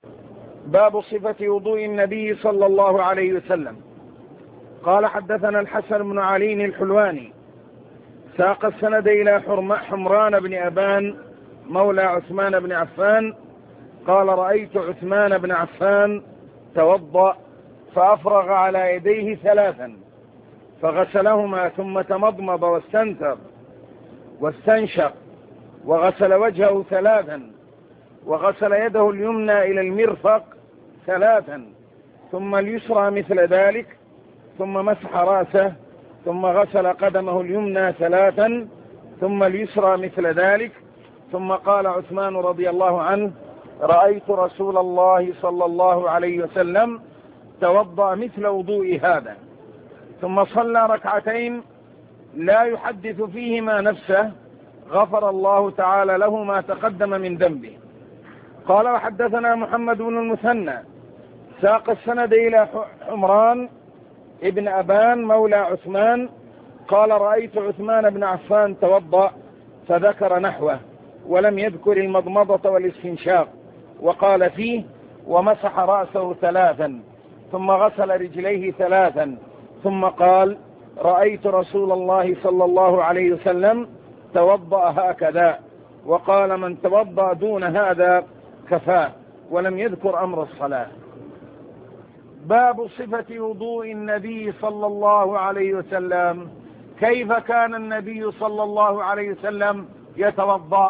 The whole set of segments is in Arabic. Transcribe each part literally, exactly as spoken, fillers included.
باب صفة وضوء النبي صلى الله عليه وسلم. قال حدثنا الحسن بن علي الحلواني ساق السند إلى حمران بن أبان مولى عثمان بن عفان قال رأيت عثمان بن عفان توضأ فأفرغ على يديه ثلاثا فغسلهما ثم تمضمض واستنثر واستنشق وغسل وجهه ثلاثا وغسل يده اليمنى إلى المرفق ثلاثا ثم اليسرى مثل ذلك ثم مسح رأسه ثم غسل قدمه اليمنى ثلاثا ثم اليسرى مثل ذلك ثم قال عثمان رضي الله عنه رأيت رسول الله صلى الله عليه وسلم توضأ مثل وضوء هذا ثم صلى ركعتين لا يحدث فيهما نفسه غفر الله تعالى له ما تقدم من ذنبه. قال وحدثنا محمد بن المثنى ساق السند إلى حمران ابن أبان مولى عثمان قال رأيت عثمان بن عفان توضأ فذكر نحوه ولم يذكر المضمضة والاستنشاق وقال فيه ومسح رأسه ثلاثا ثم غسل رجليه ثلاثا ثم قال رأيت رسول الله صلى الله عليه وسلم توضأ هكذا وقال من توضأ دون هذا كفاه ولم يذكر أمر الصلاة. باب صفة وضوء النبي صلى الله عليه وسلم. كيف كان النبي صلى الله عليه وسلم يتوضأ؟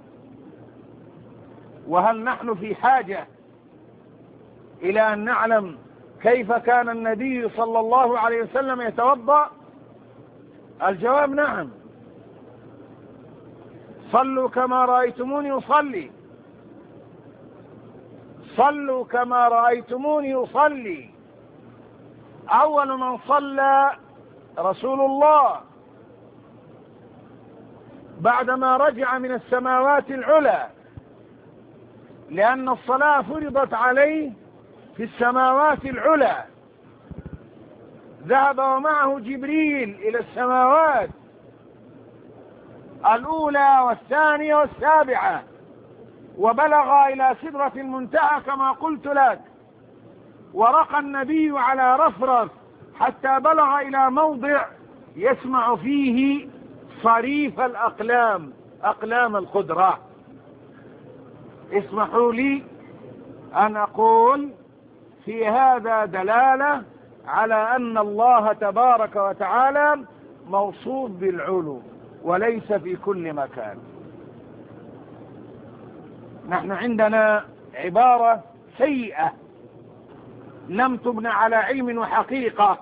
وهل نحن في حاجة إلى أن نعلم كيف كان النبي صلى الله عليه وسلم يتوضأ؟ الجواب نعم. صلوا كما رأيتموني أصلي صلوا كما رأيتموني أصلي. أول من صلى رسول الله بعدما رجع من السماوات العلى لأن الصلاة فرضت عليه في السماوات العلى. ذهب ومعه جبريل إلى السماوات الأولى والثانية والسابعة وبلغ إلى سدرة المنتهى كما قلت لك ورقى النبي على رفرف حتى بلغ إلى موضع يسمع فيه صريف الأقلام أقلام القدرة. اسمحوا لي أن أقول في هذا دلالة على أن الله تبارك وتعالى موصوف بالعلو وليس في كل مكان. نحن عندنا عبارة سيئة لم تبنى على علم وحقيقة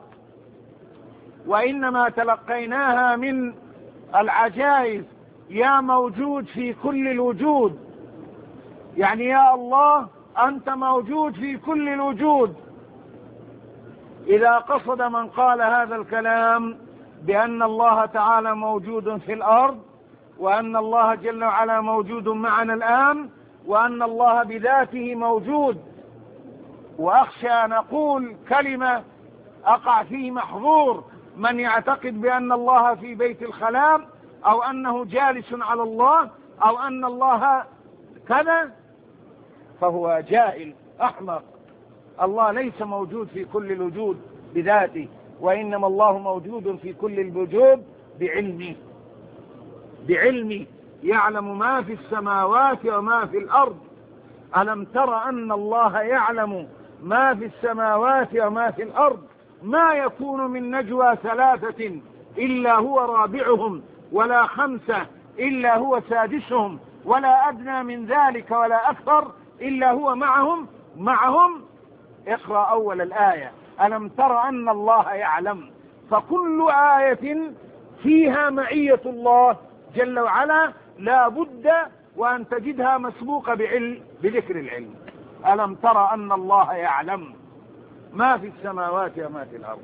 وإنما تلقيناها من العجائز. يا موجود في كل الوجود، يعني يا الله أنت موجود في كل الوجود. إذا قصد من قال هذا الكلام بأن الله تعالى موجود في الأرض وأن الله جل وعلا موجود معنا الآن وأن الله بذاته موجود، وأخشى أن أقول كلمة أقع فيه محظور من يعتقد بأن الله في بيت الخلاء أو أنه جالس على الله أو أن الله كذا فهو جاهل أحمق. الله ليس موجود في كل الوجود بذاته وإنما الله موجود في كل الوجود بعلمه بعلمه يعلم ما في السماوات وما في الأرض. ألم تر أن الله يعلم ما في السماوات وما في الأرض؟ ما يكون من نجوى ثلاثة إلا هو رابعهم ولا خمسة إلا هو سادسهم ولا أدنى من ذلك ولا أكثر إلا هو معهم معهم اقرأ أول الآية ألم تر أن الله يعلم. فكل آية فيها معية الله جل وعلا لا بد وأن تجدها مسبوقة بعلم بذكر العلم. ألم تر أن الله يعلم ما في السماوات وما في الأرض.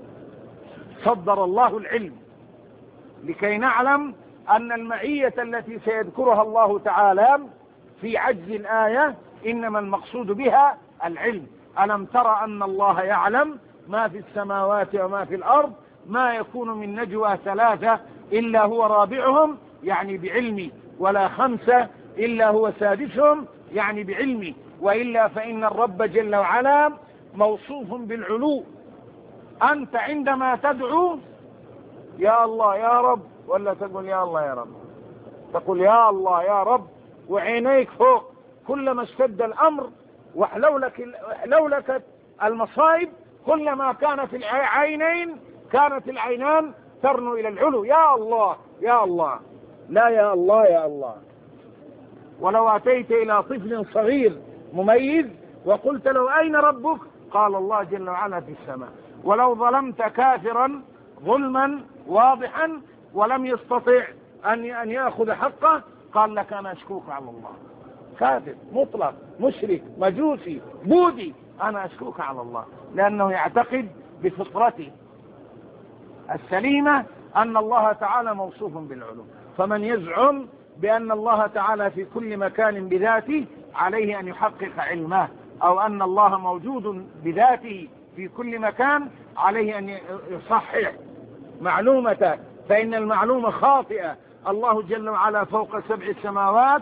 صدر الله العلم لكي نعلم أن المعية التي سيذكرها الله تعالى في عجز الآية إنما المقصود بها العلم. ألم تر أن الله يعلم ما في السماوات وما في الأرض ما يكون من نجوى ثلاثة إلا هو رابعهم يعني بعلمي ولا خمسة إلا هو سادسهم يعني بعلمي وإلا فإن الرب جل وعلا موصوف بالعلو. أنت عندما تدعو يا الله يا رب، ولا تقول يا الله يا رب؟ تقول يا الله يا رب وعينيك فوق. كلما اشتد الأمر وحلولك المصائب كلما كانت العينين كانت العينان ترنو إلى العلو. يا الله يا الله، لا يا الله يا الله. ولو أتيت إلى طفل صغير مميز وقلت له أين ربك؟ قال الله جل وعلا في السماء. ولو ظلمت كافرا ظلما واضحا ولم يستطع أن أن يأخذ حقه قال لك أنا أشكوك على الله. كافر مطلق مشرك مجوسي بوذي، أنا أشكوك على الله، لأنه يعتقد بفطرته السليمة أن الله تعالى موصوف بالعلو. فمن يزعم بأن الله تعالى في كل مكان بذاته عليه أن يحقق علمه، أو أن الله موجود بذاته في كل مكان عليه أن يصحح معلومته، فإن المعلومة خاطئة. الله جل وعلا فوق سبع سماوات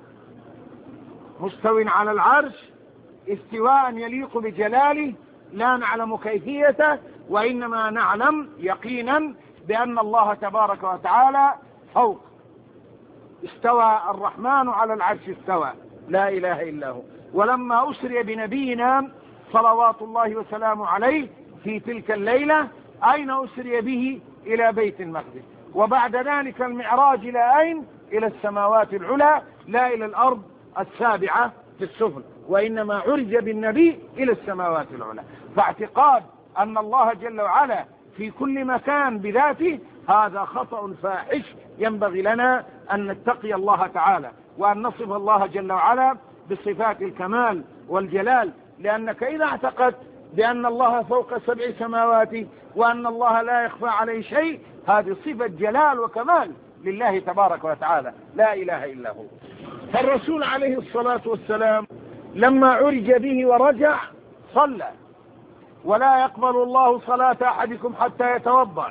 مستو على العرش استواء يليق بجلاله، لا نعلم كيفيته، وإنما نعلم يقينا بأن الله تبارك وتعالى فوق. استوى الرحمن على العرش استوى، لا إله إلا هو. ولما أسري بنبينا صلوات الله وسلامه عليه في تلك الليلة أين أسري به؟ إلى بيت المقدس. وبعد ذلك المعراج إلى أين؟ إلى السماوات العلى، لا إلى الأرض السابعة في السفل، وإنما عرج بالنبي إلى السماوات العلى. فاعتقاد أن الله جل وعلا في كل مكان بذاته هذا خطأ فاحش. ينبغي لنا أن نتقي الله تعالى وأن نصف الله جل وعلا بصفات الكمال والجلال، لأنك إذا اعتقدت بأن الله فوق سبع سماوات وأن الله لا يخفى عليه شيء، هذه صفة جلال وكمال لله تبارك وتعالى، لا إله إلا هو. فالرسول عليه الصلاة والسلام لما عرج به ورجع صلى، ولا يقبل الله صلاة أحدكم حتى يتوضأ.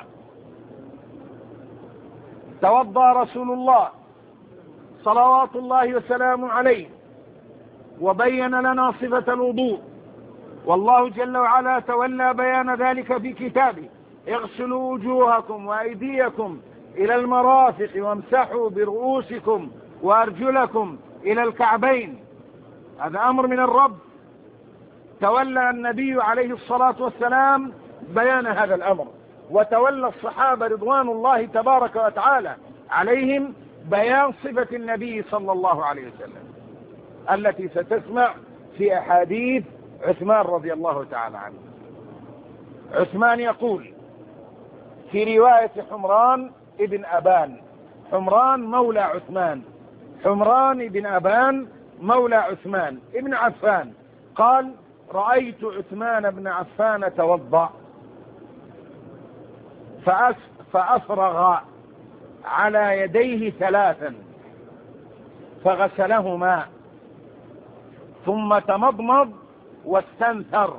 توضأ رسول الله صلوات الله وسلامه عليه وبين لنا صفة الوضوء، والله جل وعلا تولى بيان ذلك في كتابه: اغسلوا وجوهكم وأيديكم إلى المرافق وامسحوا برؤوسكم وأرجلكم إلى الكعبين. هذا أمر من الرب. تولى النبي عليه الصلاة والسلام بيان هذا الأمر، وتولى الصحابة رضوان الله تبارك وتعالى عليهم بيان صفة النبي صلى الله عليه وسلم التي ستسمع في أحاديث عثمان رضي الله تعالى عنه. عثمان يقول في رواية حمران ابن أبان، حمران مولى عثمان، حمران ابن أبان مولى عثمان ابن عفان، قال: رأيت عثمان بن عفان توضأ فأفرغ على يديه ثلاثا فغسلهما ثم تمضمض واستنثر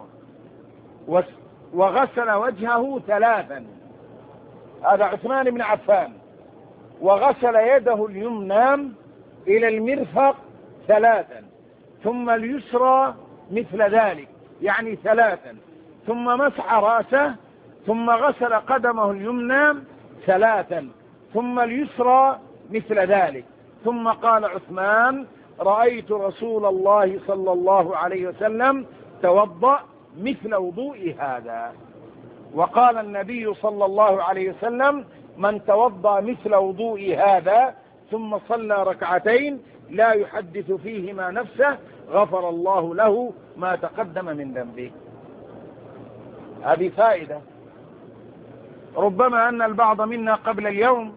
وغسل وجهه ثلاثا. هذا عثمان بن عفان. وغسل يده اليمنى إلى المرفق ثلاثا، ثم اليسرى مثل ذلك، يعني ثلاثا، ثم مسح رأسه، ثم غسل قدمه اليمنى ثلاثا، ثم اليسرى مثل ذلك. ثم قال عثمان: رأيت رسول الله صلى الله عليه وسلم توضأ مثل وضوء هذا. وقال النبي صلى الله عليه وسلم: من توضأ مثل وضوء هذا ثم صلى ركعتين لا يحدث فيهما نفسه غفر الله له ما تقدم من ذنبه. هذه فائدة. ربما أن البعض منا قبل اليوم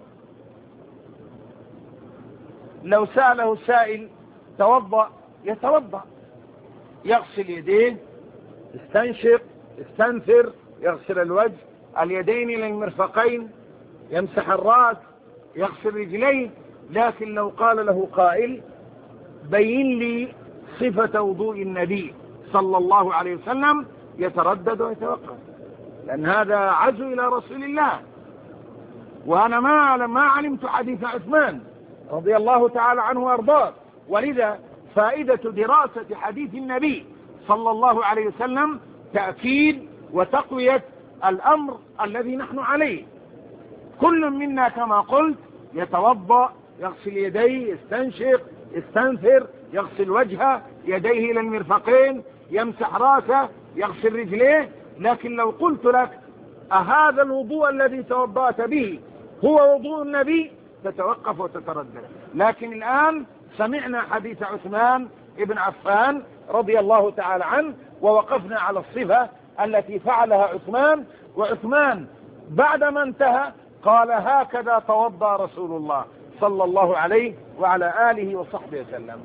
لو سأله سائل توضأ يتوضأ، يغسل يديه، يستنشق، يستنثر، يغسل الوجه، اليدين إلى المرفقين، يمسح الرأس، يغسل رجليه. لكن لو قال له قائل: بين لي صفة وضوء النبي صلى الله عليه وسلم، يتردد ويتوقف، لأن هذا عزو إلى رسول الله. وأنا ما ما علمت حديث عثمان رضي الله تعالى عنه وأرضاه، ولذا فائدة دراسة حديث النبي صلى الله عليه وسلم تأكيد وتقوية الأمر الذي نحن عليه. كل منا كما قلت يتوضأ، يغسل يديه، يستنشق، يستنثر، يغسل وجهه، يديه إلى المرفقين، يمسح راسه، يغسل رجليه. لكن لو قلت لك أهذا الوضوء الذي توضأت به هو وضوء النبي تتوقف وتتردد. لكن الآن سمعنا حديث عثمان ابن عفان رضي الله تعالى عنه، ووقفنا على الصفة التي فعلها عثمان. وعثمان بعدما انتهى قال هكذا توضأ رسول الله صلى الله عليه وعلى آله وصحبه وسلم.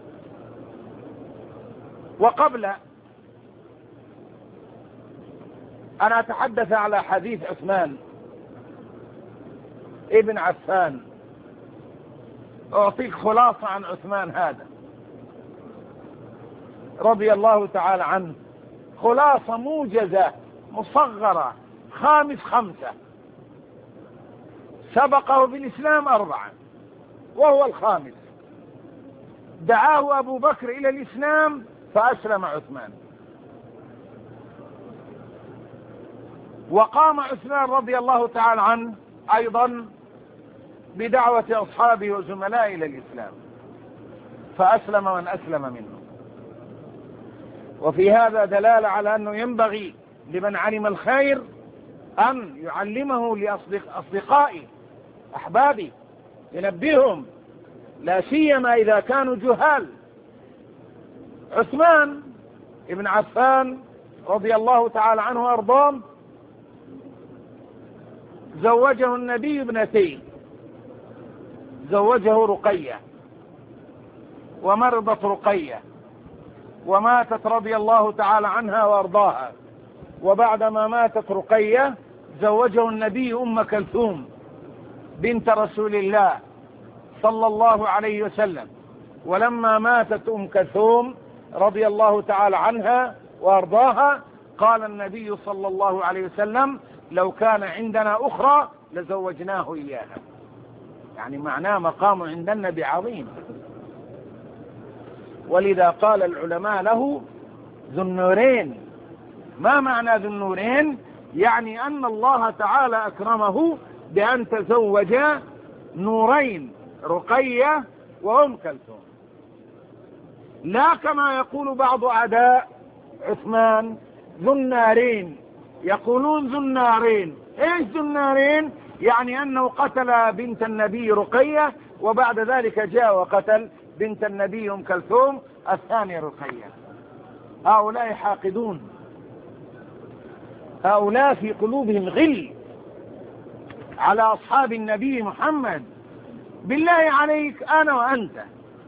وقبل أن أتحدث على حديث عثمان ابن عفان أعطيك خلاصة عن عثمان هذا رضي الله تعالى عنه، خلاصة موجزة مصغرة، خامس خمسة، سبقه بالإسلام أربعة وهو الخامس. دعاه أبو بكر إلى الإسلام فأسلم عثمان، وقام عثمان رضي الله تعالى عنه أيضا بدعوة أصحابه وزملائه إلى الإسلام فأسلم من أسلم منه. وفي هذا دلالة على أنه ينبغي لمن علم الخير أن يعلمه لأصدقائه أحبابه، ينبههم، لا سيما إذا كانوا جهال. عثمان ابن عفان رضي الله تعالى عنه وأرضاه زوجه النبي ابنتين، زوجه رقية، ومرضت رقية وماتت رضي الله تعالى عنها وأرضاها. وبعدما ماتت رقية زوجه النبي أم كلثوم بنت رسول الله صلى الله عليه وسلم. ولما ماتت أم كلثوم رضي الله تعالى عنها وأرضاها قال النبي صلى الله عليه وسلم لو كان عندنا أخرى لزوجناه إياها. يعني معناه مقام عند النبي عظيم. ولذا قال العلماء له ذو النورين. ما معنى ذو النورين؟ يعني أن الله تعالى أكرمه بأن تزوج نورين، رقية وأم كلثوم، لا كما يقول بعض أعداء عثمان ذو النارين، يقولون ذو النارين. ايش ذو النارين؟ يعني أنه قتل بنت النبي رقية وبعد ذلك جاء وقتل بنت النبي أم كلثوم الثانية رقية. هؤلاء حاقدون، هؤلاء في قلوبهم غل على أصحاب النبي محمد. بالله عليك أنا وأنت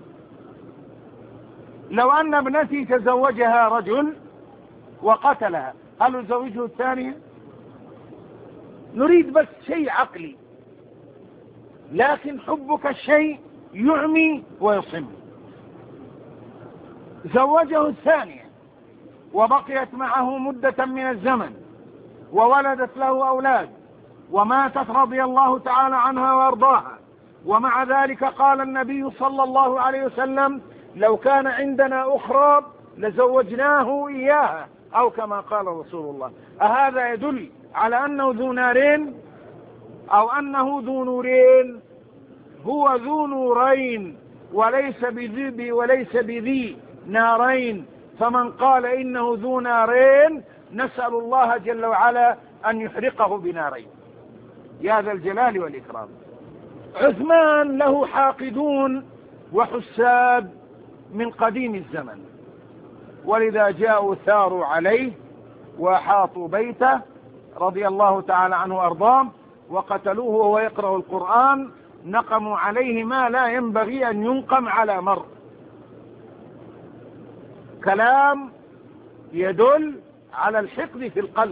لو أن ابنتي تزوجها رجل وقتلها هل نزوجه الثانية؟ نريد بس شيء عقلي، لكن حبك الشيء يعمي ويصم. زوجه الثانية وبقيت معه مدة من الزمن وولدت له أولاد وماتت رضي الله تعالى عنها وارضاها. ومع ذلك قال النبي صلى الله عليه وسلم لو كان عندنا أخرى لزوجناه إياها، أو كما قال رسول الله. أهذا يدل على أنه ذو نارين أو أنه ذو نورين؟ هو ذو نورين وليس بذي وليس بذي نارين. فمن قال إنه ذو نارين نسأل الله جل وعلا أن يحرقه بنارين يا ذا الجلال والإكرام. عثمان له حاقدون وحساد من قديم الزمن، ولذا جاءوا ثاروا عليه وحاطوا بيته رضي الله تعالى عنه وأرضاه وقتلوه وهو يقرأ القرآن. نقموا عليه ما لا ينبغي أن ينقم على مر. كلام يدل على الحقد في القلب.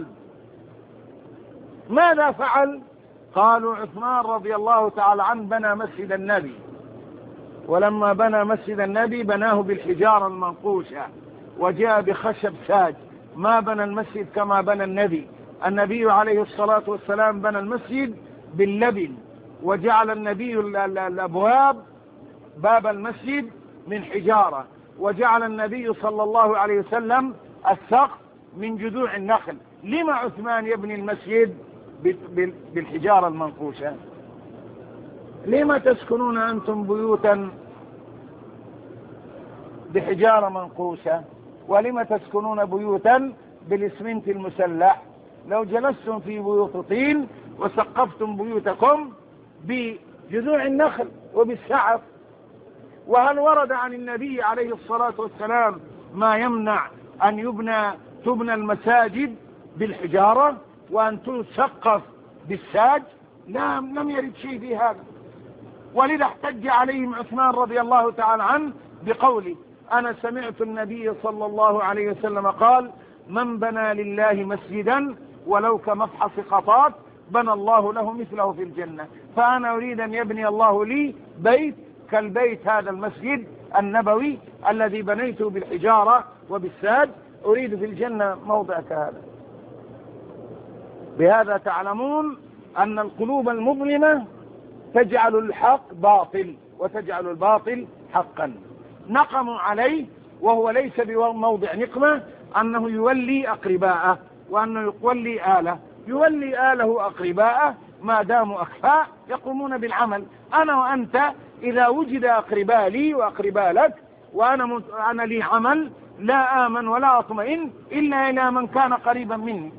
ماذا فعل؟ قالوا عثمان رضي الله تعالى عنه بنى مسجد النبي، ولما بنى مسجد النبي بناه بالحجارة المنقوشة وجاء بخشب ساج، ما بنى المسجد كما بنى النبي. النبي عليه الصلاة والسلام بنى المسجد باللبن، وجعل النبي الأبواب باب المسجد من حجارة، وجعل النبي صلى الله عليه وسلم السقف من جذوع النخل. لما عثمان يبني المسجد بالحجارة المنقوشة؟ لما تسكنون أنتم بيوتا بحجارة منقوشة، ولما تسكنون بيوتا بالإسمنت المسلح؟ لو جلستم في بيوت طين وسقفتم بيوتكم بجذوع النخل وبالسعف. وهل ورد عن النبي عليه الصلاة والسلام ما يمنع أن يبنى تبنى المساجد بالحجارة وأن تسقف بالساج؟ لا، لم يرد شيء في هذا. ولذا احتج عليهم عثمان رضي الله تعالى عنه بقوله: أنا سمعت النبي صلى الله عليه وسلم قال: من بنى لله مسجدا ولو كمفحص قطات بنى الله له مثله في الجنة. فأنا أريد أن يبني الله لي بيت كالبيت هذا المسجد النبوي الذي بنيته بالحجارة وبالساج، أريد في الجنة موضع كهذا. بهذا تعلمون أن القلوب المظلمة تجعل الحق باطل وتجعل الباطل حقا. نقموا عليه وهو ليس بموضع نقمة أنه يولي أقرباءه وأنه يولي آله، يولي آله أقرباءه ما داموا أخفاء يقومون بالعمل. أنا وأنت إذا وجد أقرباء لي وأقرباء لك وأنا أنا لي عمل لا آمن ولا أطمئن إلا إلى من كان قريبا مني.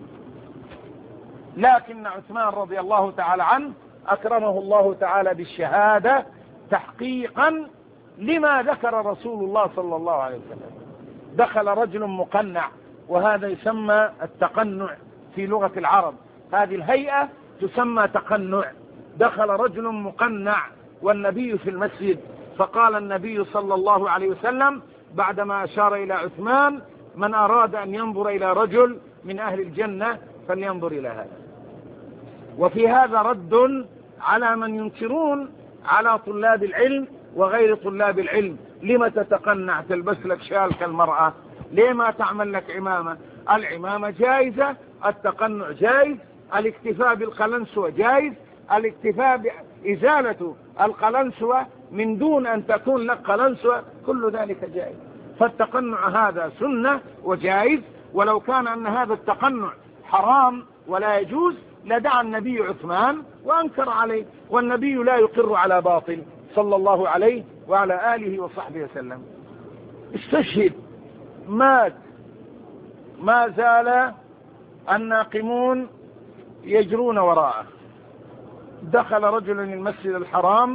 لكن عثمان رضي الله تعالى عنه أكرمه الله تعالى بالشهادة تحقيقا لما ذكر رسول الله صلى الله عليه وسلم. دخل رجل مقنع، وهذا يسمى التقنع في لغة العرب، هذه الهيئة تسمى تقنع. دخل رجل مقنع والنبي في المسجد، فقال النبي صلى الله عليه وسلم بعدما أشار إلى عثمان: من أراد أن ينظر إلى رجل من أهل الجنة فلينظر إلى هذا. وفي هذا رد على من ينكرون على طلاب العلم وغير طلاب العلم: لما تتقنع تلبس لك شال كالمرأة؟ ليه ما تعمل لك عمامة؟ العمامة جائزة، التقنع جائز، الاكتفاء بالقلنسوة جائز، الاكتفاء بإزالة القلنسوة من دون أن تكون لك قلنسوة، كل ذلك جائز. فالتقنع هذا سنة وجائز، ولو كان أن هذا التقنع حرام ولا يجوز لدعا النبي عثمان وأنكر عليه، والنبي لا يقر على باطل صلى الله عليه وعلى آله وصحبه وسلم. استشهد، مات، ما زال الناقمون يجرون وراءه. دخل رجل المسجد الحرام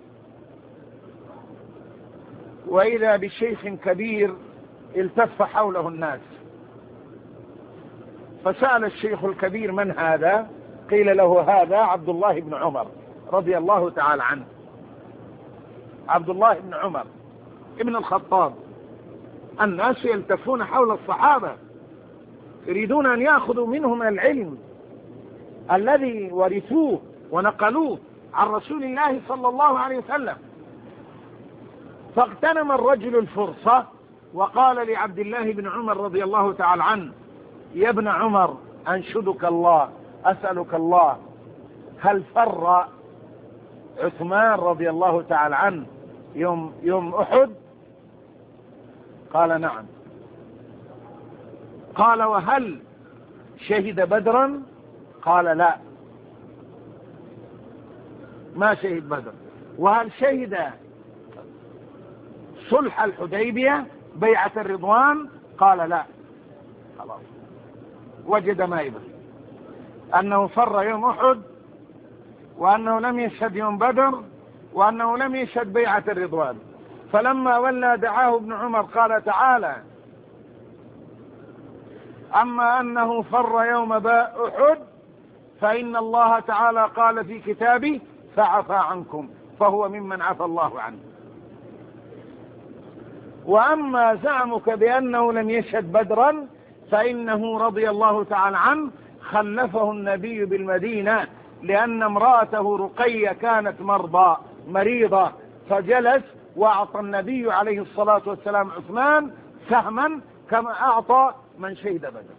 وإذا بشيخ كبير التف حوله الناس، فسأل الشيخ الكبير: من هذا؟ قيل له: هذا عبد الله بن عمر رضي الله تعالى عنه. عبد الله بن عمر ابن الخطاب. الناس يلتفون حول الصحابة يريدون أن يأخذوا منهم العلم الذي ورثوه ونقلوه عن رسول الله صلى الله عليه وسلم. فاغتنم الرجل الفرصة وقال لعبد الله بن عمر رضي الله تعالى عنه: يا ابن عمر، أنشدك الله، أسألك الله، هل فر عثمان رضي الله تعالى عنه يوم, يوم أحد؟ قال: نعم. قال: وهل شهد بدرا؟ قال: لا، ما شهد بدر. وهل شهد صلح الحديبية بيعة الرضوان؟ قال: لا. خلاص، وجد ما يبغي، أنه فر يوم أحد، وأنه لم يشهد يوم بدر، وأنه لم يشهد بيعة الرضوان. فلما ولى دعاه ابن عمر قال: تعالى، أما أنه فر يوم أحد فإن الله تعالى قال في كتابه: فعفى عنكم، فهو ممن عفى الله عنه. وأما زعمك بأنه لم يشهد بدرا فإنه رضي الله تعالى عنه خلفه النبي بالمدينة، لأن امرأته رقية كانت مرضى مريضة، فجلس وأعطى النبي عليه الصلاة والسلام عثمان سهما كما أعطى من شهد بدر.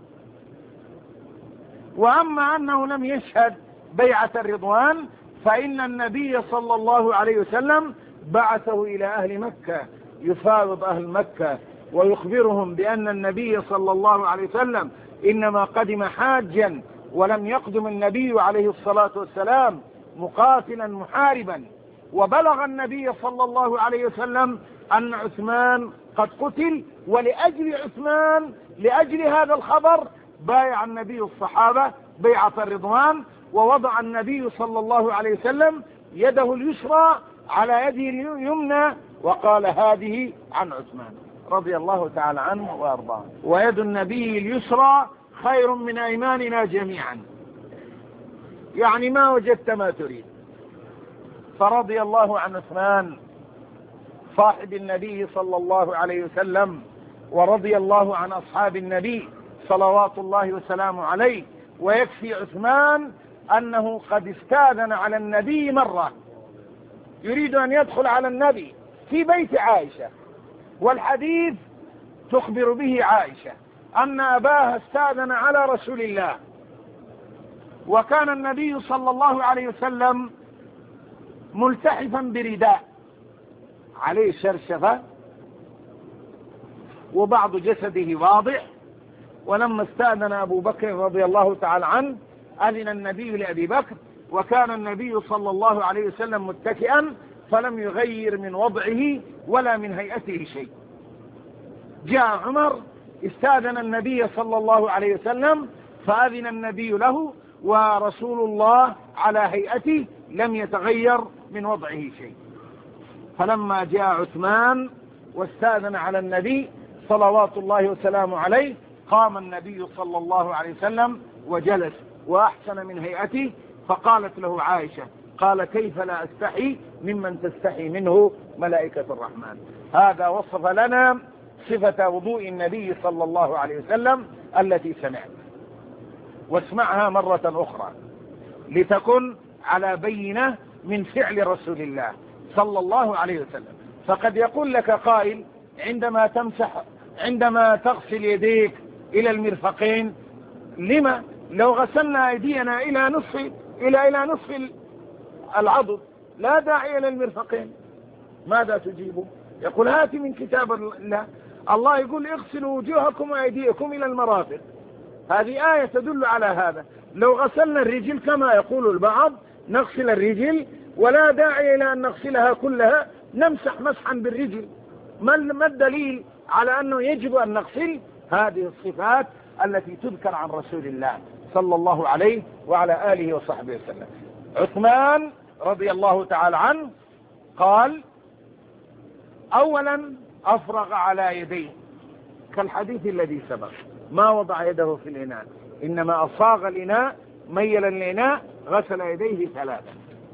وأما أنه لم يشهد بيعة الرضوان فإن النبي صلى الله عليه وسلم بعثه إلى أهل مكة يفاوض أهل مكة ويخبرهم بأن النبي صلى الله عليه وسلم إنما قدم حاجا ولم يقدم النبي عليه الصلاة والسلام مقاتلا محاربا. وبلغ النبي صلى الله عليه وسلم أن عثمان قد قتل، ولأجل عثمان لأجل هذا الخبر بايع النبي الصحابة بيعة الرضوان، ووضع النبي صلى الله عليه وسلم يده اليسرى على يده اليمنى وقال هذه عن عثمان رضي الله تعالى عنه وأرضاه. ويد النبي اليسرى خير من أيماننا جميعا، يعني ما وجدت ما تريد. فرضي الله عن عثمان صاحب النبي صلى الله عليه وسلم، ورضي الله عن أصحاب النبي صلوات الله وسلامه عليه. ويكفي عثمان أنه قد استاذن على النبي مرة، يريد أن يدخل على النبي في بيت عائشة، والحديث تخبر به عائشة أن أباها استاذن على رسول الله، وكان النبي صلى الله عليه وسلم ملتحفا برداء عليه شرشفة وبعض جسده واضح. ولما استأذن أبو بكر رضي الله تعالى عنه أذن النبي لأبي بكر، وكان النبي صلى الله عليه وسلم متكئا فلم يغير من وضعه ولا من هيئته شيء. جاء عمر استأذن النبي صلى الله عليه وسلم فأذن النبي له، ورسول الله على هيئته لم يتغير من وضعه شيء. فلما جاء عثمان واستأذن على النبي صلوات الله وسلامه عليه قام النبي صلى الله عليه وسلم وجلس وأحسن من هيئته. فقالت له عائشة قال كيف لا أستحي ممن تستحي منه ملائكة الرحمن. هذا وصف لنا صفة وضوء النبي صلى الله عليه وسلم التي سمعت، واسمعها مرة أخرى لتكن على بينة من فعل رسول الله صلى الله عليه وسلم. فقد يقول لك قائل عندما تمسح عندما تغسل يديك إلى المرفقين لما لو غسلنا أيدينا إلى نصف إلى إلى نصف العضد لا داعي إلى المرفقين؟ ماذا تجيبه؟ يقول هات من كتاب الله، الله يقول اغسلوا وجوهكم وأيديكم إلى المرافق. هذه آية تدل على هذا. لو غسلنا الرجل كما يقول البعض نغسل الرجل ولا داعي إلى أن نغسلها كلها، نمسح مسحا بالرجل. ما الدليل على أنه يجب أن نغسل هذه الصفات التي تذكر عن رسول الله صلى الله عليه وعلى آله وصحبه وسلم؟ عثمان رضي الله تعالى عنه قال أولا أفرغ على يديه كالحديث الذي سبق، ما وضع يده في الإناء، إنما أصاغ الإناء ميل الإناء غسل يديه ثلاثا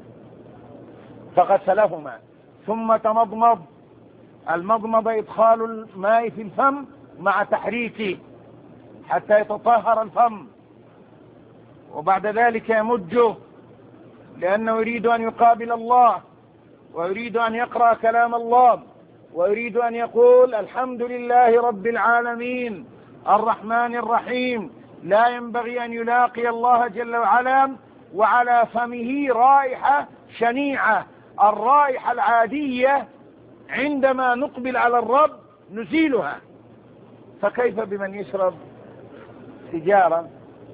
فغسلهما ثم تمضمض. المضمض إدخال الماء في الفم مع تحريكه حتى يتطهر الفم، وبعد ذلك يمجه لأنه يريد أن يقابل الله ويريد أن يقرأ كلام الله ويريد أن يقول الحمد لله رب العالمين الرحمن الرحيم. لا ينبغي أن يلاقي الله جل وعلا وعلى فمه رائحة شنيعة. الرائحة العادية عندما نقبل على الرب نزيلها، فكيف بمن يشرب سيجارة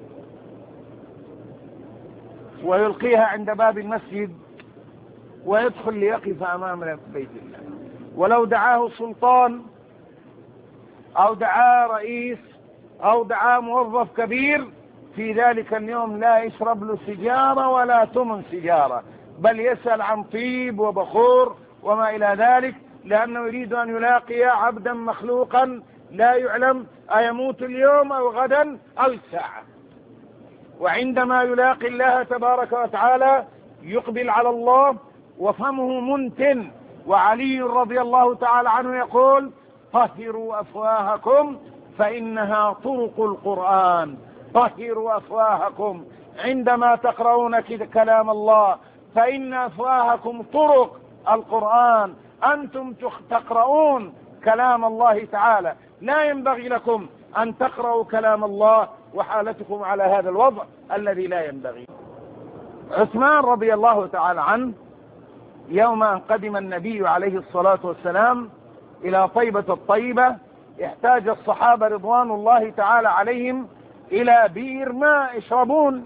ويلقيها عند باب المسجد ويدخل ليقف أمام بيت الله؟ ولو دعاه سلطان أو دعاه رئيس أو دعاه موظف كبير في ذلك اليوم لا يشرب له سيجارة ولا ثمن سيجارة، بل يسأل عن طيب وبخور وما إلى ذلك، لأنه يريد أن يلاقي عبدا مخلوقا لا يعلم أيموت اليوم أو غدا أو الساعة. وعندما يلاقي الله تبارك وتعالى يقبل على الله وفمه منتن. وعلي رضي الله تعالى عنه يقول طهروا أفواهكم فإنها طرق القرآن. طهروا أفواهكم عندما تقرؤون كلام الله فإن أفواهكم طرق القرآن. أنتم تقرؤون كلام الله تعالى، لا ينبغي لكم أن تقرأوا كلام الله وحالتكم على هذا الوضع الذي لا ينبغي. عثمان رضي الله تعالى عنه يوم أن قدم النبي عليه الصلاة والسلام إلى طيبة الطيبة احتاج الصحابة رضوان الله تعالى عليهم إلى بئر ماء يشربون،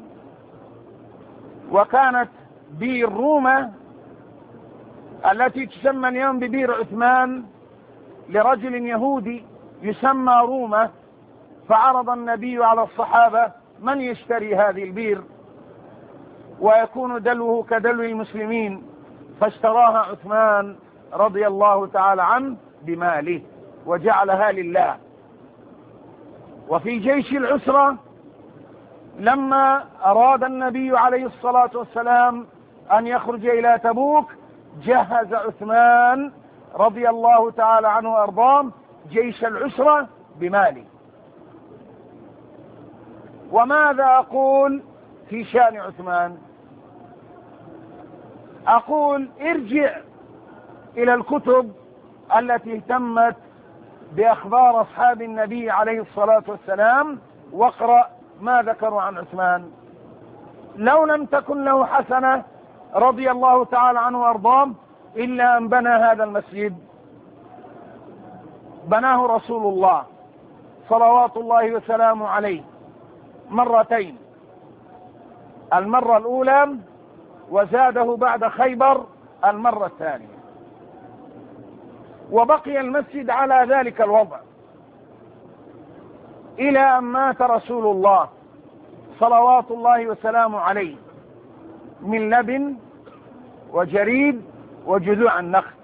وكانت بئر رومة التي تسمى اليوم ببئر عثمان لرجل يهودي يسمى رومة، فعرض النبي على الصحابة من يشتري هذه البئر ويكون دلوه كدلو المسلمين، فاشتراها عثمان رضي الله تعالى عنه بماله وجعلها لله. وفي جيش العسرة لما أراد النبي عليه الصلاة والسلام أن يخرج إلى تبوك جهز عثمان رضي الله تعالى عنه وأرضاه جيش العسرة بماله. وماذا أقول في شأن عثمان؟ أقول ارجع إلى الكتب التي اهتمت بأخبار أصحاب النبي عليه الصلاة والسلام واقرأ ما ذكروا عن عثمان. لو لم تكن له حسنة رضي الله تعالى عنه وأرضاه إلا أن بنى هذا المسجد، بناه رسول الله صلوات الله وسلامه عليه مرتين، المرة الأولى وزاده بعد خيبر المرة الثانية، وبقي المسجد على ذلك الوضع إلى أن مات رسول الله صلوات الله وسلامه عليه من لبن وجريد وجذوع النخل.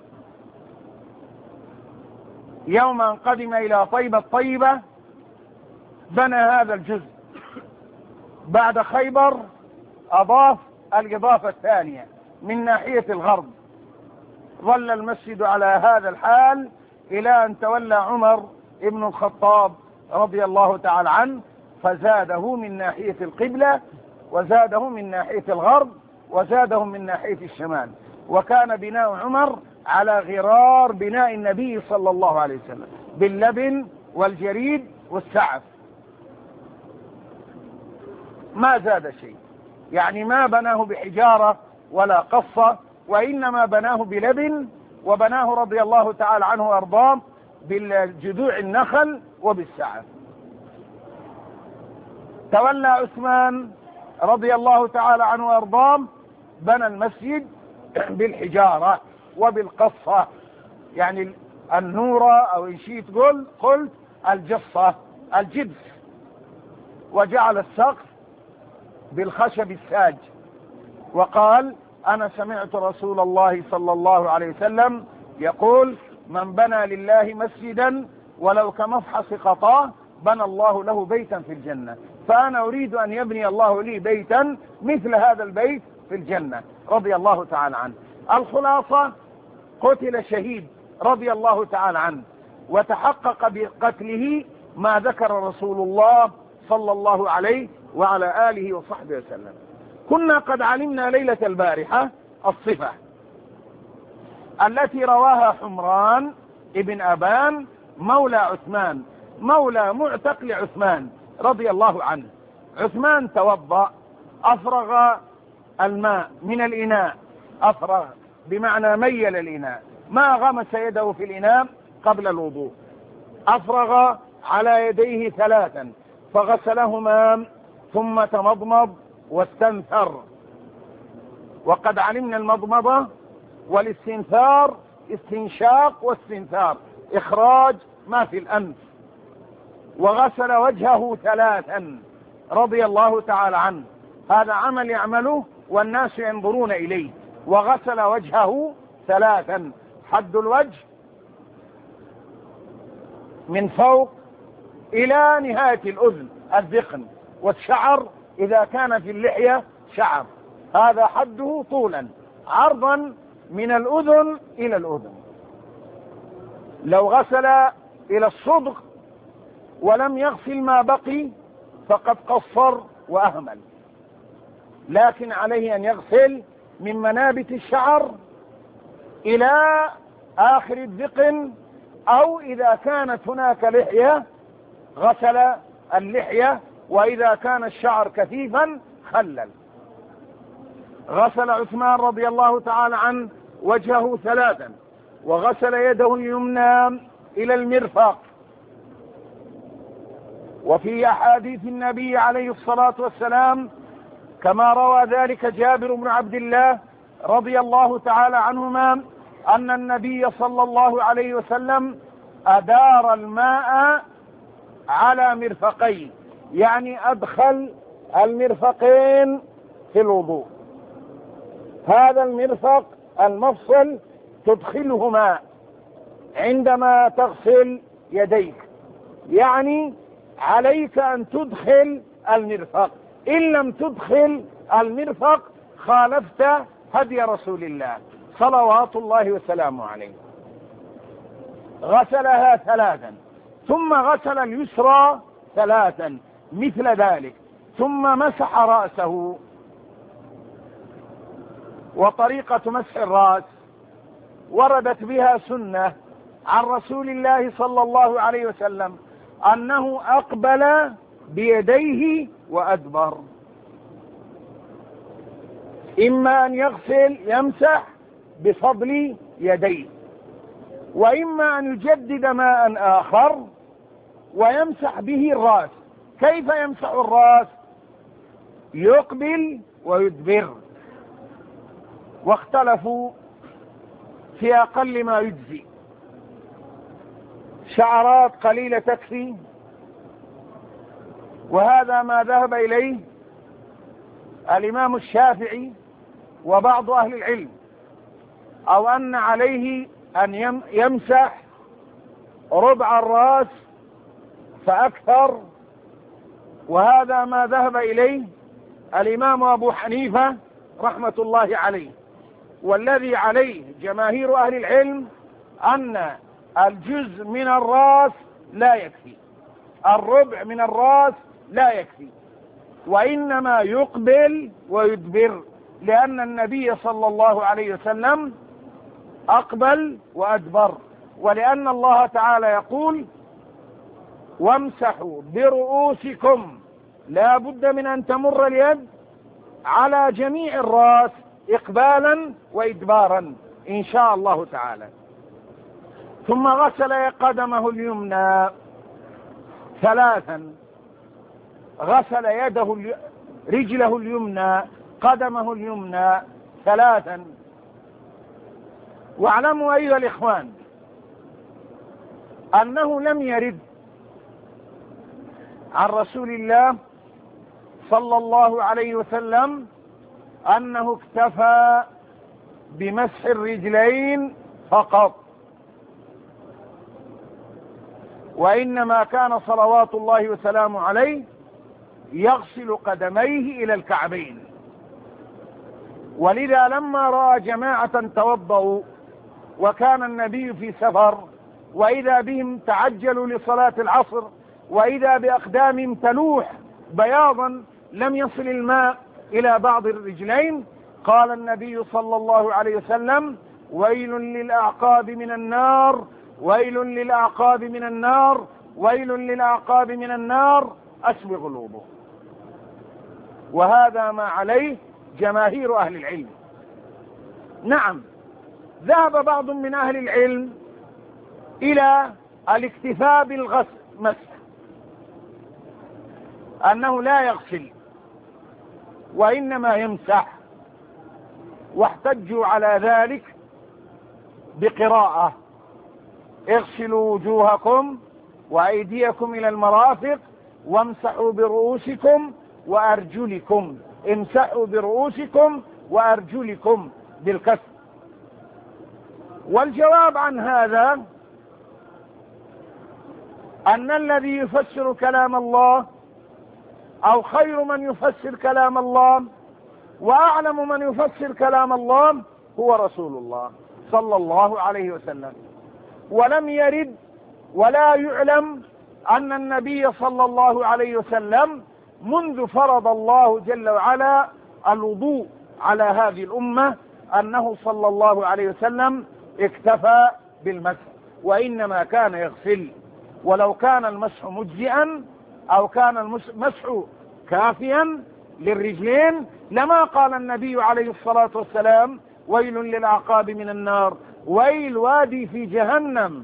يوم أن قدم إلى طيبة الطيبة بنى هذا الجزء، بعد خيبر أضاف الإضافة الثانية من ناحية الغرب. ظل المسجد على هذا الحال إلى أن تولى عمر ابن الخطاب رضي الله تعالى عنه فزاده من ناحية القبلة وزاده من ناحية الغرب وزاده من ناحية الشمال، وكان بناء عمر على غرار بناء النبي صلى الله عليه وسلم باللبن والجريد والسعف، ما زاد شيء، يعني ما بناه بحجارة ولا قصة، وإنما بناه بلبن، وبناه رضي الله تعالى عنه وأرضاه بالجذوع النخل وبالسعف. تولى عثمان رضي الله تعالى عنه وأرضاه بنى المسجد بالحجارة وبالقصة، يعني النورة أو إن شئت قل قلت الجصة الجبس، وجعل السقف بالخشب الساج، وقال أنا سمعت رسول الله صلى الله عليه وسلم يقول من بنى لله مسجدا ولو كمفحص قطاه بنى الله له بيتا في الجنة، فأنا أريد أن يبني الله لي بيتا مثل هذا البيت في الجنة رضي الله تعالى عنه. الخلاصة قتل شهيد رضي الله تعالى عنه، وتحقق بقتله ما ذكر رسول الله صلى الله عليه وعلى آله وصحبه وسلم. كنا قد علمنا ليلة البارحة الصفة التي رواها حمران ابن أبان مولى عثمان مولى معتق لعثمان رضي الله عنه. عثمان توضأ، أفرغ الماء من الإناء، أفرغ بمعنى ميل الإناء، ما غمس يده في الإناء قبل الوضوء، أفرغ على يديه ثلاثا فغسلهما ثم تمضمض واستنثر. وقد علمنا المضمضة والاستنثار استنشاق واستنثار، إخراج ما في الأنف. وغسل وجهه ثلاثا رضي الله تعالى عنه، هذا عمل يعمله والناس ينظرون إليه. وغسل وجهه ثلاثا، حد الوجه من فوق إلى نهاية الأذن الذقن، والشعر إذا كان في اللحية شعر، هذا حده طولا، عرضا من الأذن إلى الأذن. لو غسل إلى الصدغ ولم يغسل ما بقي فقد قصر وأهمل، لكن عليه أن يغسل من منابت الشعر إلى آخر الذقن، أو إذا كانت هناك لحية غسل اللحية، وإذا كان الشعر كثيفا خلل. غسل عثمان رضي الله تعالى عنه وجهه ثلاثا، وغسل يده اليمنى إلى المرفق. وفي أحاديث النبي عليه الصلاة والسلام كما روى ذلك جابر بن عبد الله رضي الله تعالى عنهما أن النبي صلى الله عليه وسلم أدار الماء على مرفقيه، يعني أدخل المرفقين في الوضوء. هذا المرفق المفصل تدخله ماء عندما تغسل يديك، يعني عليك أن تدخل المرفق. إن لم تدخل المرفق خالفت هدي رسول الله صلوات الله وسلامه عليه. غسلها ثلاثا، ثم غسل اليسرى ثلاثا مثل ذلك، ثم مسح رأسه. وطريقة مسح الرأس وردت بها سنة عن رسول الله صلى الله عليه وسلم أنه أقبل بيديه وأدبر. إما أن يغسل يمسح بفضل يديه، وإما أن يجدد ماء آخر ويمسح به الرأس. كيف يمسح الرأس؟ يقبل ويدبر، واختلفوا في أقل ما يجزي. شعرات قليلة تكفي، وهذا ما ذهب إليه الإمام الشافعي وبعض أهل العلم، أو أن عليه أن يمسح ربع الرأس فأكثر، وهذا ما ذهب إليه الإمام أبو حنيفة رحمة الله عليه. والذي عليه جماهير أهل العلم أن الجزء من الرأس لا يكفي، الربع من الرأس لا يكفي، وإنما يقبل ويدبر، لأن النبي صلى الله عليه وسلم أقبل وأدبر، ولأن الله تعالى يقول وامسحوا برؤوسكم، لا بد من أن تمر اليد على جميع الرأس إقبالا وإدبارا إن شاء الله تعالى. ثم غسل قدمه اليمنى ثلاثا، غسل يده رجله اليمنى قدمه اليمنى ثلاثا. واعلموا أيها الإخوان أنه لم يرد عن رسول الله صلى الله عليه وسلم أنه اكتفى بمسح الرجلين فقط، وإنما كان صلوات الله وسلامه عليه يغسل قدميه إلى الكعبين. ولذا لما رأى جماعة توضؤوا وكان النبي في سفر، وإذا بهم تعجلوا لصلاة العصر، وإذا بأقدامهم تلوح بياضا لم يصل الماء إلى بعض الرجلين، قال النبي صلى الله عليه وسلم ويل للأعقاب من النار، ويل للأعقاب من النار، ويل للأعقاب من النار، أسبغ الوضوء. وهذا ما عليه جماهير أهل العلم. نعم، ذهب بعض من أهل العلم إلى الاكتفاء بالغسل مسح، أنه لا يغسل وإنما يمسح، واحتجوا على ذلك بقراءة اغسلوا وجوهكم وأيديكم إلى المرافق وامسحوا برؤوسكم وأرجلكم، امسحوا برؤوسكم وأرجلكم بالكسر. والجواب عن هذا أن الذي يفسر كلام الله، أو خير من يفسر كلام الله وأعلم من يفسر كلام الله هو رسول الله صلى الله عليه وسلم. ولم يرد ولا يعلم أن النبي صلى الله عليه وسلم منذ فرض الله جل وعلا الوضوء على هذه الأمة أنه صلى الله عليه وسلم اكتفى بالمسح، وإنما كان يغسل. ولو كان المسح مجزئا أو كان المسح كافيا للرجلين لما قال النبي عليه الصلاة والسلام ويل للأعقاب من النار، ويل وادي في جهنم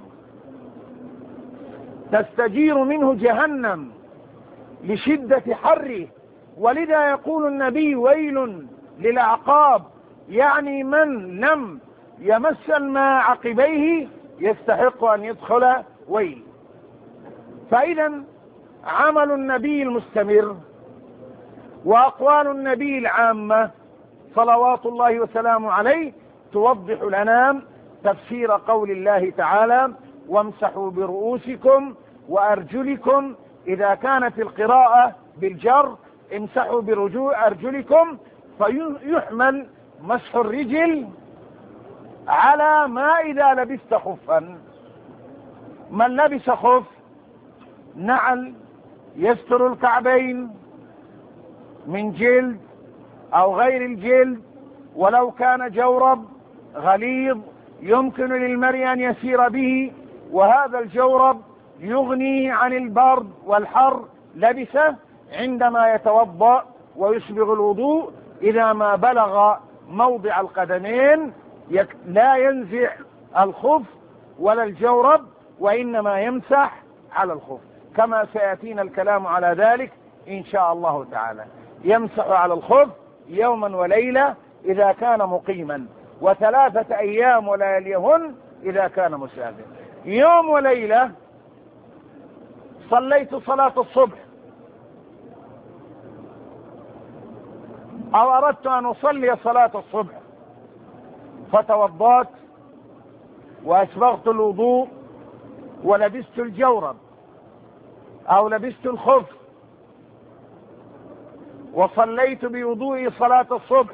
تستجير منه جهنم لشدة حره. ولذا يقول النبي ويل للأعقاب، يعني من لم يمس الماء عقبيه يستحق أن يدخل ويل. فإذا عمل النبي المستمر وأقوال النبي العامة صلوات الله وسلامه عليه توضح لنا تفسير قول الله تعالى وامسحوا برؤوسكم وأرجلكم. إذا كانت القراءة بالجر امسحوا برجوع أرجلكم فيحمل مسح الرجل على ما إذا لبست خفا. من لبس خف نعل يستر الكعبين من جلد أو غير الجلد، ولو كان جورب غليظ يمكن للمرء أن يسير به، وهذا الجورب يغني عن البرد والحر، لبسه عندما يتوضأ ويسبغ الوضوء إذا ما بلغ موضع القدمين لا ينزع الخف ولا الجورب، وإنما يمسح على الخف، كما سيأتينا الكلام على ذلك إن شاء الله تعالى. يمسح على الخف يوما وليلة إذا كان مقيما، وثلاثة أيام ولياليهن إذا كان مسافر. يوم وليلة صليت صلاة الصبح أو أردت أن أصلي صلاة الصبح فتوضأت وأسبغت الوضوء ولبست الجورب أو لبست الخف وصليت بوضوء صلاة الصبح.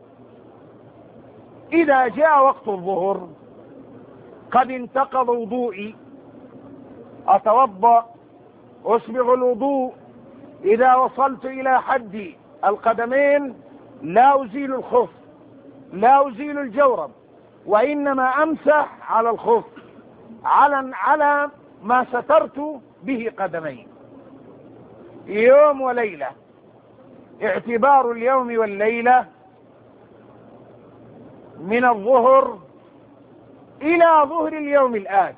إذا جاء وقت الظهر قد انتقض وضوئي، أتوضأ أسبغ الوضوء، إذا وصلت إلى حد القدمين لا أزيل الخف لا أزيل الجورب، وإنما أمسح على الخف على على ما سترت به قدمي. يوم وليلة، اعتبار اليوم والليلة من الظهر إلى ظهر اليوم الآتي،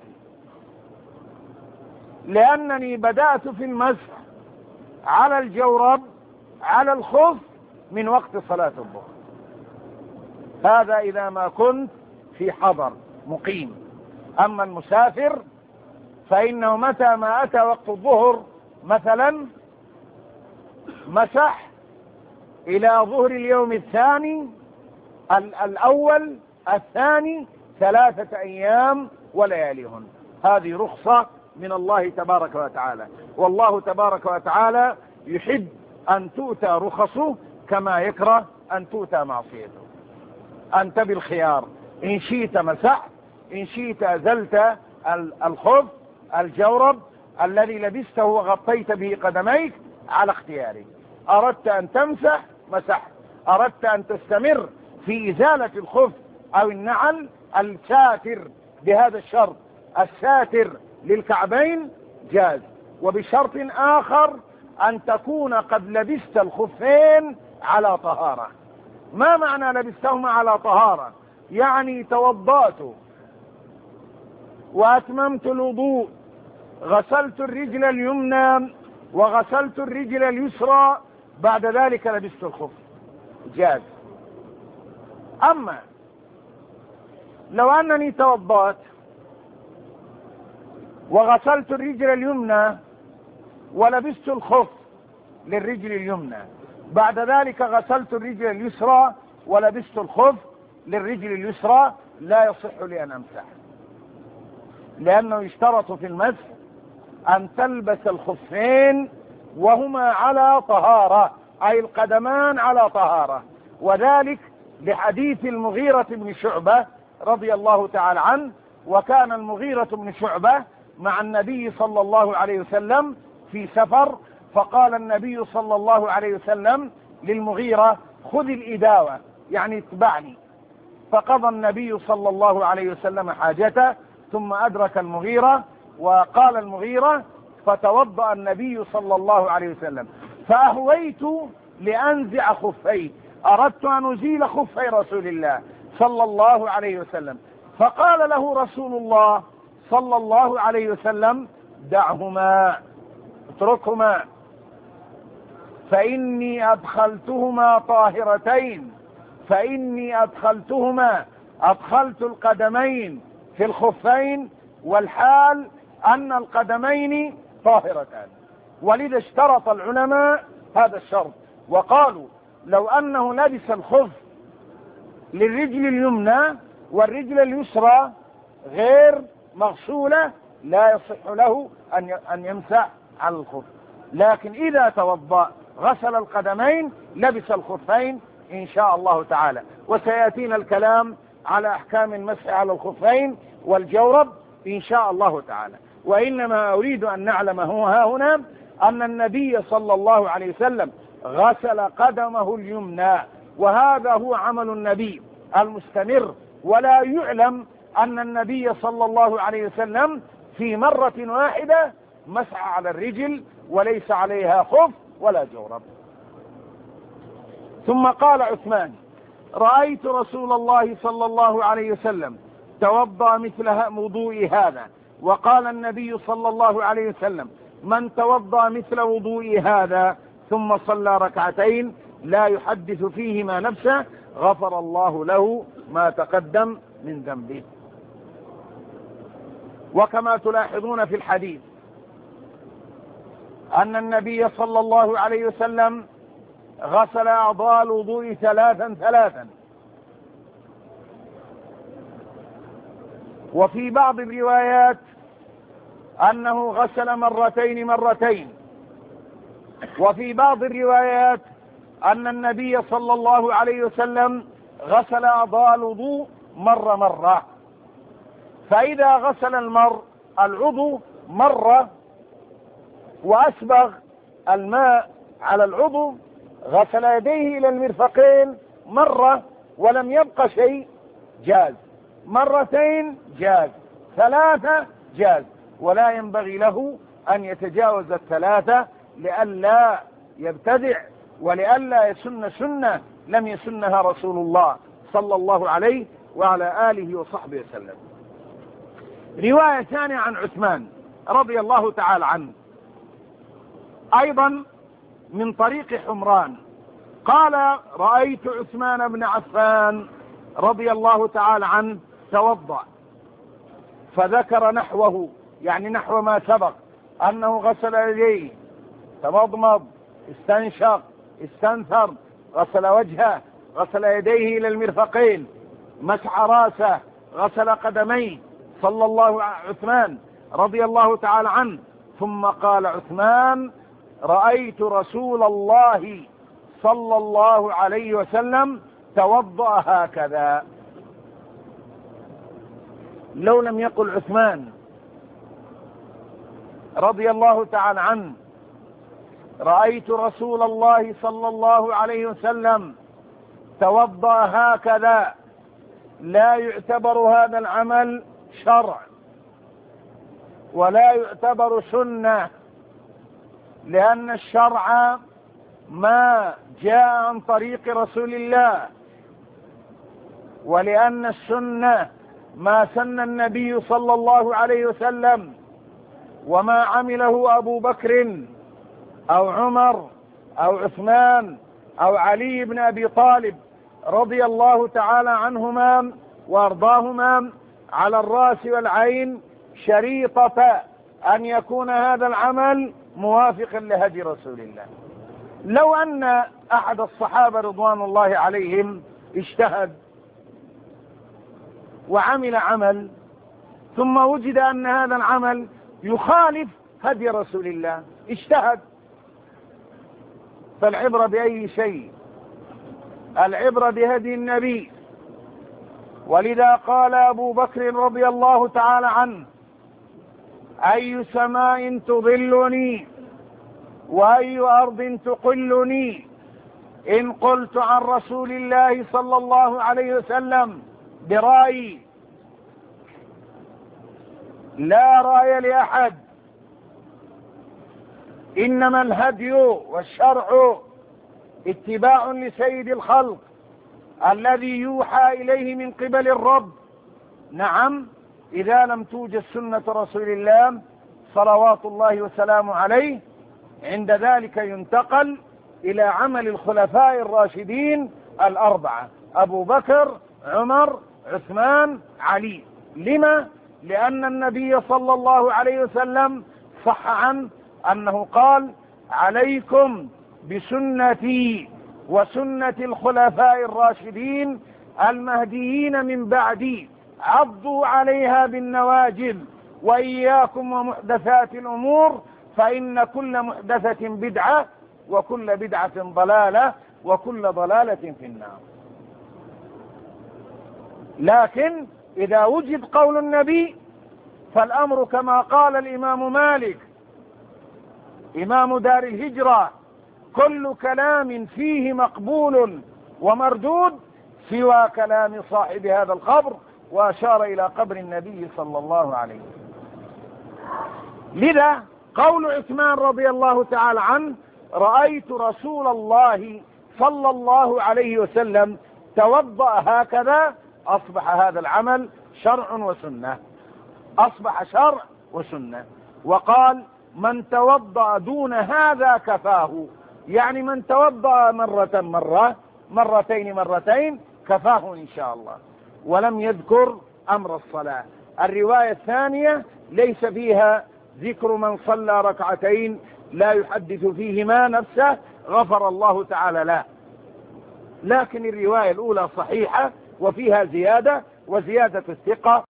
لأنني بدأت في المسح على الجورب على الخف من وقت صلاة الظهر. هذا إذا ما كنت في حضر مقيم. أما المسافر فإنه متى ما أتى وقت الظهر مثلا مسح إلى ظهر اليوم الثاني الأول الثاني ثلاثة أيام ولياليهن. هذه رخصة من الله تبارك وتعالى، والله تبارك وتعالى يحب أن تؤتى رخصه كما يكره أن تؤتى معصيته. أنت بالخيار، إن شئت مسحت، إن شئت أزلت الخف الجورب الذي لبسته وغطيت به قدميك على اختيارك. أردت أن تمسح مسحت، أردت أن تستمر في إزالة الخف أو النعل الساتر بهذا الشرط الساتر للكعبين جاز، وبشرط آخر أن تكون قد لبست الخفين على طهارة. ما معنى لبستهما على طهارة؟ يعني توضأت وأتممت الوضوء، غسلت الرجل اليمنى وغسلت الرجل اليسرى، بعد ذلك لبست الخف جاز. أما لو أنني توضأت وغسلت الرجل اليمنى ولبست الخف للرجل اليمنى، بعد ذلك غسلت الرجل اليسرى ولبست الخف للرجل اليسرى، لا يصح لي أن أمسح، لأنه يشترط في المسح أن تلبس الخفين وهما على طهارة، أي القدمان على طهارة، وذلك لحديث المغيرة بن شعبة رضي الله تعالى عنه. وكان المغيرة بن شعبة مع النبي صلى الله عليه وسلم في سفر، فقال النبي صلى الله عليه وسلم للمغيرة خذ الإداوة، يعني اتبعني. فقضى النبي صلى الله عليه وسلم حاجته ثم أدرك المغيرة، وقال المغيرة فتوضأ النبي صلى الله عليه وسلم، فأهويت لأنزع خفي، أردت أن أزيل خفي رسول الله، صلى الله عليه وسلم. فقال له رسول الله صلى الله عليه وسلم: دعهما، اتركهما، فإني أدخلتهما طاهرتين، فإني أدخلتهما أدخلت القدمين في الخفين والحال أن القدمين طاهرتان. ولذا اشترط العلماء هذا الشرط وقالوا: لو أنه لبس الخف للرجل اليمنى والرجل اليسرى غير مغسولة لا يصح له أن يمسح على الخف، لكن إذا توضأ غسل القدمين لبس الخفين إن شاء الله تعالى. وسيأتينا الكلام على أحكام المسح على الخفين والجورب إن شاء الله تعالى. وإنما أريد أن نعلم ها هنا أن النبي صلى الله عليه وسلم غسل قدمه اليمنى، وهذا هو عمل النبي المستمر، ولا يعلم أن النبي صلى الله عليه وسلم في مرة واحدة مسح على الرجل وليس عليها خف ولا جورب. ثم قال عثمان: رأيت رسول الله صلى الله عليه وسلم توضأ مثل وضوء هذا. وقال النبي صلى الله عليه وسلم: من توضأ مثل وضوء هذا ثم صلى ركعتين لا يحدث فيهما نفسه غفر الله له ما تقدم من ذنبه. وكما تلاحظون في الحديث أن النبي صلى الله عليه وسلم غسل أعضاء الوضوء ثلاثا ثلاثا، وفي بعض الروايات أنه غسل مرتين مرتين، وفي بعض الروايات أن النبي صلى الله عليه وسلم غسل أعضاء الوضوء مرة مرة. فإذا غسل المرء العضو مرة وأسبغ الماء على العضو غسل يديه إلى المرفقين مرة ولم يبق شيء جاز، مرتين جاز، ثلاثة جاز، ولا ينبغي له أن يتجاوز الثلاثة لئلا يبتدع ولئلا يسن سنة لم يسنها رسول الله صلى الله عليه وعلى آله وصحبه وسلم. رواية ثانية عن عثمان رضي الله تعالى عنه أيضا من طريق حمران قال: رأيت عثمان بن عفان رضي الله تعالى عنه توضأ، فذكر نحوه، يعني نحو ما سبق، أنه غسل يديه، تمضمض، استنشق، استنثر، غسل وجهه، غسل يديه إلى المرفقين، مسح راسه، غسل قدميه، صلى الله عثمان رضي الله تعالى عنه. ثم قال عثمان: رأيت رسول الله صلى الله عليه وسلم توضأ هكذا. لو لم يقل عثمان رضي الله تعالى عنه: رأيت رسول الله صلى الله عليه وسلم توضأ هكذا، لا يعتبر هذا العمل شرع ولا يعتبر سنة، لأن الشرع ما جاء عن طريق رسول الله، ولأن السنة ما سن النبي صلى الله عليه وسلم وما عمله أبو بكر أو عمر أو عثمان أو علي بن أبي طالب رضي الله تعالى عنهما وأرضاهما على الرأس والعين، شريطة أن يكون هذا العمل موافقا لهدي رسول الله. لو أن أحد الصحابة رضوان الله عليهم اجتهد وعمل عمل ثم وجد أن هذا العمل يخالف هدي رسول الله، اجتهد، فالعبرة بأي شيء؟ العبرة بهدي النبي. ولذا قال أبو بكر رضي الله تعالى عنه: أي سماء تظلني وأي أرض تقلني إن قلت عن رسول الله صلى الله عليه وسلم برأيي. لا رأي لأحد، إنما الهدي والشرع اتباع لسيد الخلق الذي يوحى إليه من قبل الرب. نعم، إذا لم توجد سنة رسول الله صلوات الله وسلامه عليه، عند ذلك ينتقل إلى عمل الخلفاء الراشدين الأربعة: أبو بكر، عمر، عثمان، علي. لما؟ لأن النبي صلى الله عليه وسلم صح عنه أنه قال: عليكم بسنتي وسنة الخلفاء الراشدين المهديين من بعدي، عضوا عليها بالنواجذ، وإياكم ومحدثات الأمور، فإن كل محدثة بدعة، وكل بدعة ضلالة، وكل ضلالة في النار. لكن إذا وجد قول النبي فالأمر كما قال الإمام مالك إمام دار الهجرة: كل كلام فيه مقبول ومردود سوى كلام صاحب هذا القبر، وأشار إلى قبر النبي صلى الله عليه وسلم. لذا قول عثمان رضي الله تعالى عنه: رأيت رسول الله صلى الله عليه وسلم توضأ هكذا، أصبح هذا العمل شرع وسنة، أصبح شرع وسنة. وقال: من توضأ دون هذا كفاه، يعني من توضأ مرة مرة مرتين مرتين كفاه إن شاء الله. ولم يذكر أمر الصلاة. الرواية الثانية ليس فيها ذكر من صلى ركعتين لا يحدث فيهما نفسه غفر الله تعالى له، لكن الرواية الأولى صحيحة وفيها زيادة، وزيادة الثقة